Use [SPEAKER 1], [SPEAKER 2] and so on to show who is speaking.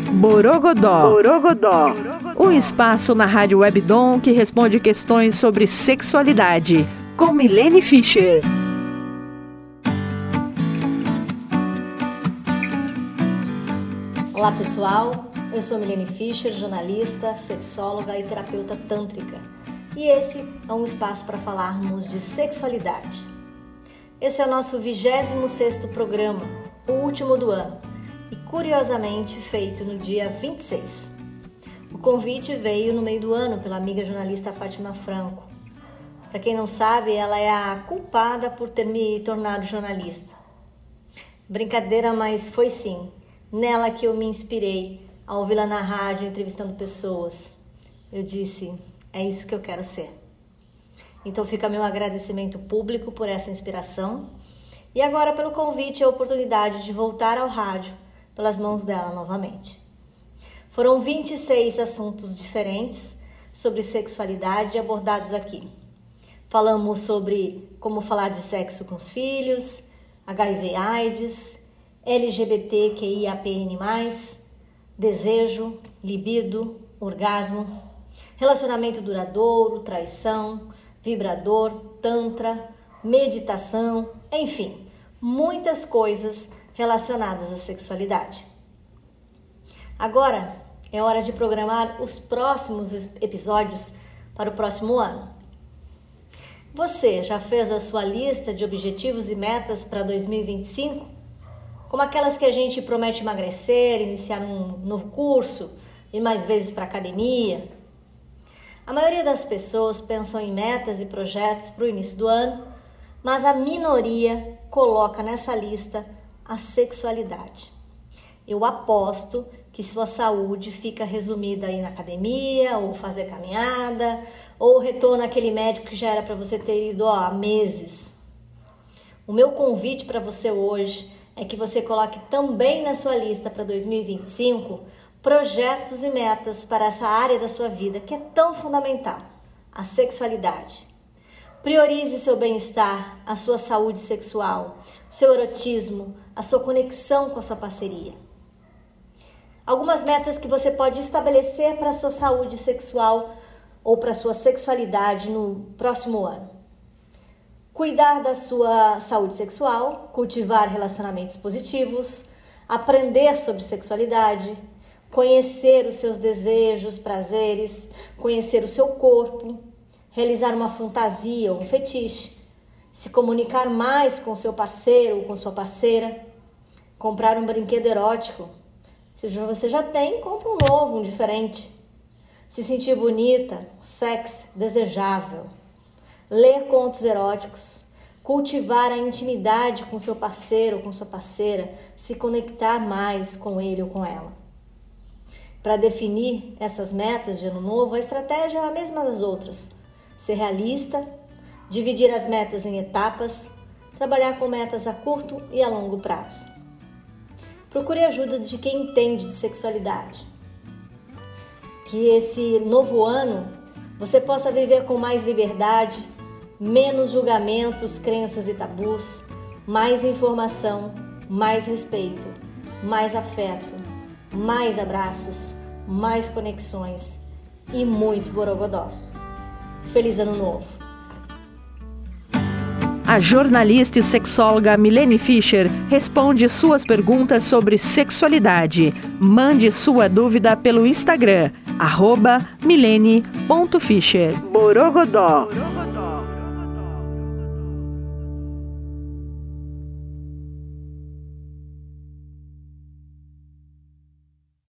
[SPEAKER 1] Borogodó. Um espaço na Rádio Webdom que responde questões sobre sexualidade, com Milene Fischer.
[SPEAKER 2] Olá pessoal, eu sou Milene Fischer, jornalista, sexóloga e terapeuta tântrica. E esse é um espaço para falarmos de sexualidade. Esse é o nosso 26º programa, o último do ano, e curiosamente feito no dia 26. O convite veio no meio do ano pela amiga jornalista Fátima Franco. Para quem não sabe, ela é a culpada por ter me tornado jornalista. Brincadeira, mas foi sim, nela que eu me inspirei ao ouvi-la na rádio entrevistando pessoas. Eu disse, é isso que eu quero ser. Então fica meu agradecimento público por essa inspiração e agora pelo convite e a oportunidade de voltar ao rádio pelas mãos dela novamente. Foram 26 assuntos diferentes sobre sexualidade abordados aqui. Falamos sobre como falar de sexo com os filhos, HIV/AIDS, LGBTQIAPN+, desejo, libido, orgasmo, relacionamento duradouro, traição, vibrador, tantra, meditação, enfim, muitas coisas relacionadas à sexualidade. Agora é hora de programar os próximos episódios para o próximo ano. Você já fez a sua lista de objetivos e metas para 2025? Como aquelas que a gente promete emagrecer, iniciar um novo curso, ir mais vezes para a academia? A maioria das pessoas pensam em metas e projetos para o início do ano, mas a minoria coloca nessa lista a sexualidade. Eu aposto que sua saúde fica resumida aí na academia, ou fazer caminhada, ou retorno àquele médico que já era para você ter ido há meses. O meu convite para você hoje é que você coloque também na sua lista para 2025 projetos e metas para essa área da sua vida que é tão fundamental, a sexualidade. Priorize seu bem-estar, a sua saúde sexual, seu erotismo, a sua conexão com a sua parceria. Algumas metas que você pode estabelecer para a sua saúde sexual ou para a sua sexualidade no próximo ano. Cuidar da sua saúde sexual, cultivar relacionamentos positivos, aprender sobre sexualidade, conhecer os seus desejos, prazeres, conhecer o seu corpo, realizar uma fantasia ou um fetiche, se comunicar mais com o seu parceiro ou com sua parceira, comprar um brinquedo erótico. Se você já tem, compra um novo, um diferente. Se sentir bonita, sexy, desejável. Ler contos eróticos, cultivar a intimidade com seu parceiro ou com sua parceira, se conectar mais com ele ou com ela. Para definir essas metas de ano novo, a estratégia é a mesma das outras. Ser realista, dividir as metas em etapas, trabalhar com metas a curto e a longo prazo. Procure ajuda de quem entende de sexualidade. Que esse novo ano você possa viver com mais liberdade, menos julgamentos, crenças e tabus, mais informação, mais respeito, mais afeto, mais abraços, mais conexões e muito borogodó. Feliz Ano Novo!
[SPEAKER 1] A jornalista e sexóloga Milene Fischer responde suas perguntas sobre sexualidade. Mande sua dúvida pelo Instagram, @milene.fischer.
[SPEAKER 3] Borogodó.